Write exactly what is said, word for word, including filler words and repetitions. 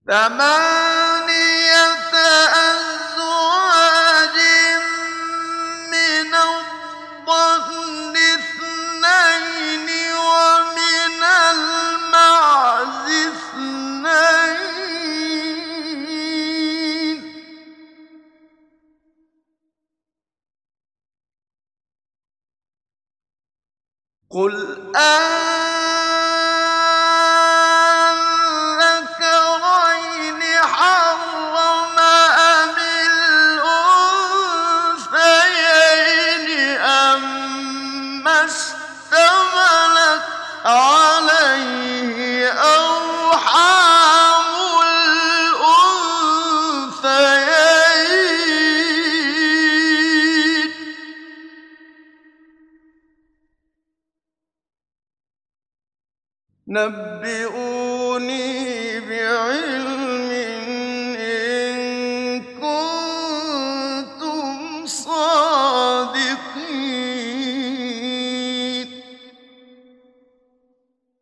ثمانية أزواج من الضأن اثنين ومن المعز اثنين قل أذكرين حرم أم الأنثيين أما اشتملت عليه أرحام الأنثيين نبئوني